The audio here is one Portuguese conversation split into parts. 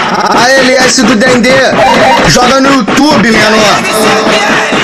A LS do Dendê, joga no YouTube, menor.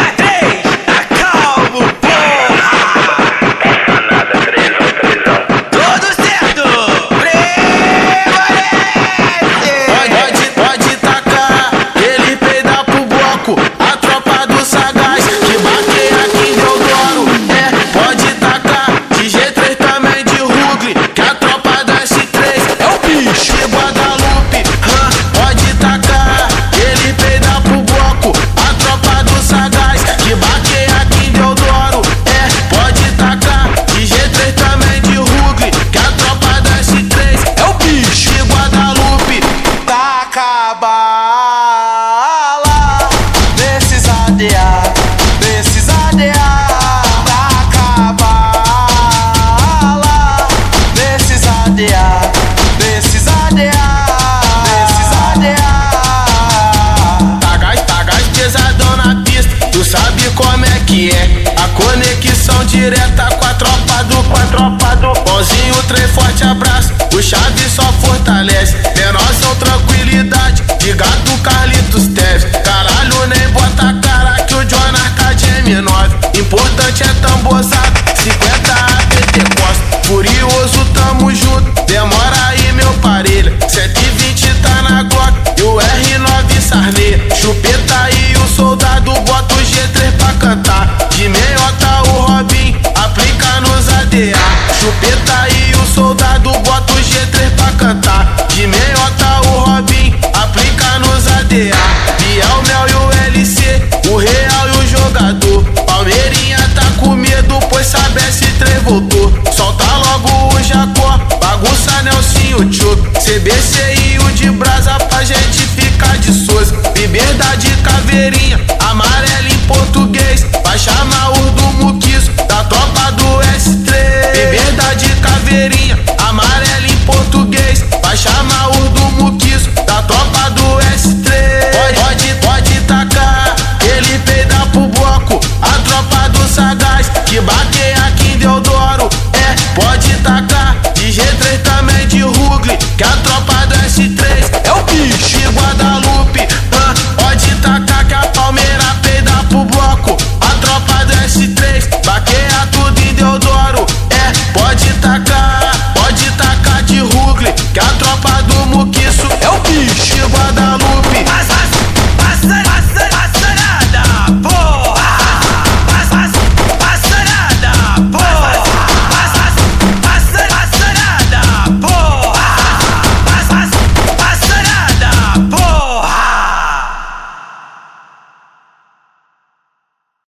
A conexão direta com a tropa do Bonzinho, trem, forte abraço. O Chave só fortalece. Menorzão, tranquilidade. De gato, Carlitos Teves. Caralho, nem bota a cara que o John Arcade M9. Importante é tambozado. 50 APT Costa. Furioso, tamo junto. Demora aí, meu parelho. 120 tá na Glock. E o R9 Sarney. Chupeta e o soldado bota o G3 pra cantar. De meiota o Robin aplica nos ADA. Chupeta e o soldado bota o G3 pra cantar. De meiota o Robin aplica nos ADA. Biel, Mel e o LC, o Real e o jogador. Palmeirinha tá com medo, pois sabe esse trem voltou. Solta logo o Jacó, bagunça Nelsinho Tchuc. CBC e o de brasa pra gente ficar de Souza. Liberdade, Caveirinha,